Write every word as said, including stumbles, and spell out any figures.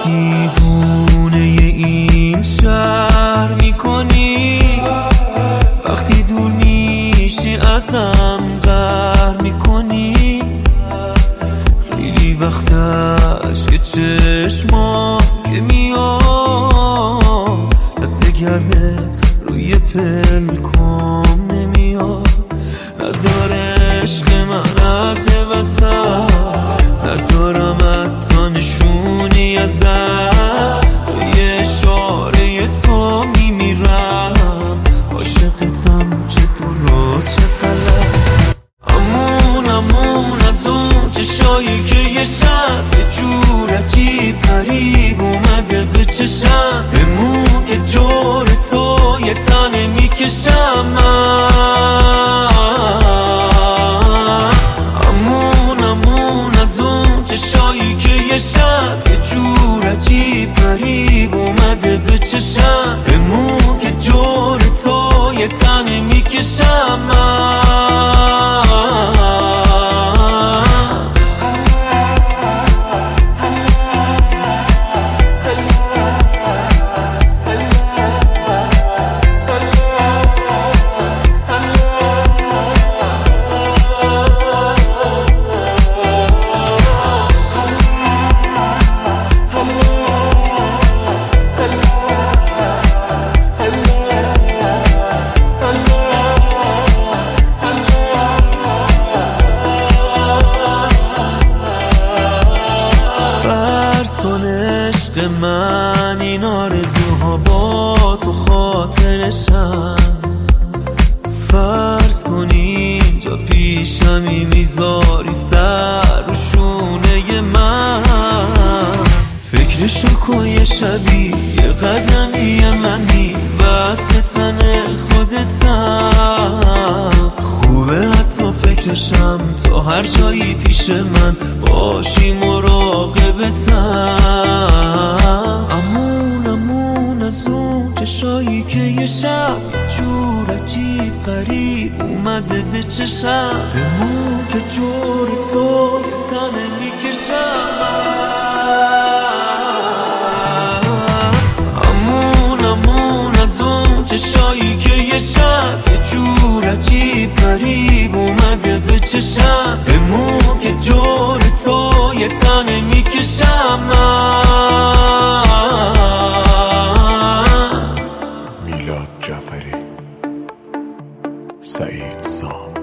دیوونه این شهر میکنی، وقتی دور میشی ازم قهر میکنی. خیلی وقت عشق چشمام که میاد، دست گرمت روی پلکام نمیاد. نداره عشق من رد وسط، ندارم حتی نشونی ازت. روی اشاره تو میمیرم، عاشقتم چه درست چه غلط. امون امون از اون چشایی که یه شب یه جور عجیب غریب اومده به چشم. بمون که جور تو یه تنه میکشم من. امون امون از اون چشایی که یه شب یه جور عجیب غریب اومده به چشم. بمون که جور تو یه تنه میکشم من. عشق من این آرزوها با تو خاطرشم. فرض کن اینجا پیشمی میذاری سر و شونه من. فکرشو کن یه شبی یه قدمی منی، وصل تن خودتم. خوبه حتی فکرشم تا هر جایی پیش من باشی مراقبتم. امون امون از اون چشایی که یه شب جور عجیب غریب اومده به چشم. بمون که جور تو یه تنه میکشم. امون امون از اون چشایی که یه شب یه جور عجیب غریب اومده به چشم. بمون که جور تو یه تنه میکشم من. میلاد جعفری، سعید سام.